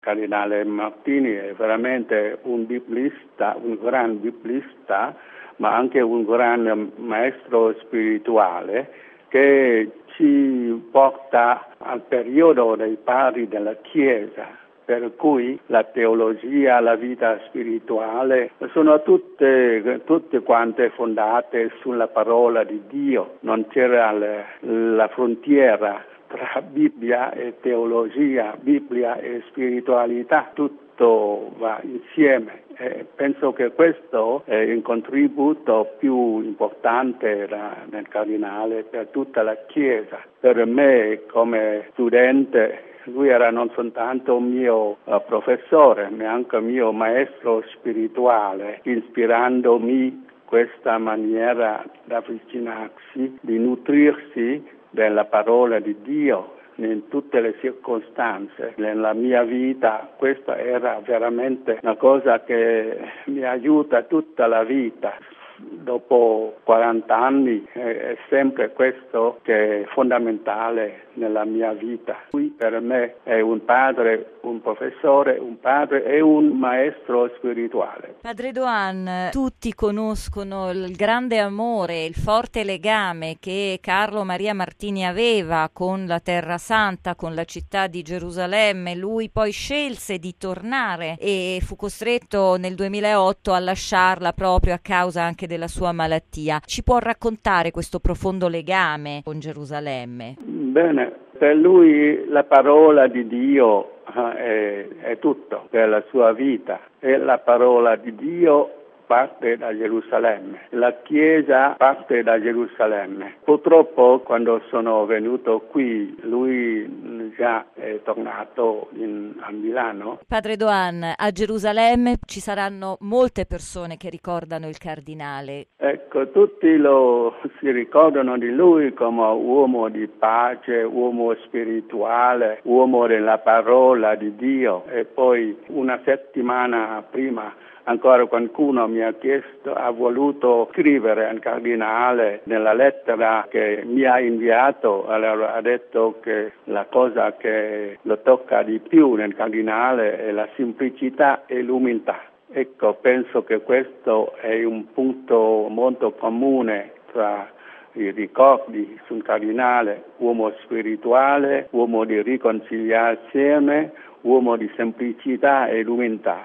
Cardinale Martini è veramente un biblista, un gran biblista, ma anche un gran maestro spirituale che ci porta al periodo dei padri della Chiesa, per cui la teologia, la vita spirituale sono tutte quante fondate sulla parola di Dio. Non c'era la frontiera tra Bibbia e teologia, Bibbia e spiritualità, tutto va insieme. Penso che questo è il contributo più importante del Cardinale per tutta la Chiesa. Per me come studente lui era non soltanto un mio professore, ma anche un mio maestro spirituale, ispirandomi questa maniera di avvicinarsi, di nutrirsi della parola di Dio in tutte le circostanze. Nella mia vita questa era veramente una cosa che mi aiuta tutta la vita. Dopo 40 anni è sempre questo che è fondamentale nella mia vita. Lui per me è un padre, un professore, un padre e un maestro spirituale. Padre Doan, tutti conoscono il grande amore, il forte legame che Carlo Maria Martini aveva con la Terra Santa, con la città di Gerusalemme. Lui poi scelse di tornare e fu costretto nel 2008 a lasciarla proprio a causa anche della sua malattia. Ci può raccontare questo profondo legame con Gerusalemme? Bene, per lui la parola di Dio è tutto per la sua vita, e la parola di Dio parte da Gerusalemme, la Chiesa parte da Gerusalemme. Purtroppo quando sono venuto qui lui già è tornato a Milano. Padre Doan, a Gerusalemme ci saranno molte persone che ricordano il Cardinale. Ecco, tutti si ricordano di lui come uomo di pace, uomo spirituale, uomo della parola di Dio. E poi una settimana prima ancora qualcuno mi ha voluto scrivere al Cardinale nella lettera che mi ha inviato. Allora ha detto che la cosa che lo tocca di più nel Cardinale è la semplicità e l'umiltà. Ecco, penso che questo è un punto molto comune tra i ricordi sul Cardinale: uomo spirituale, uomo di riconciliazione, uomo di semplicità e umiltà.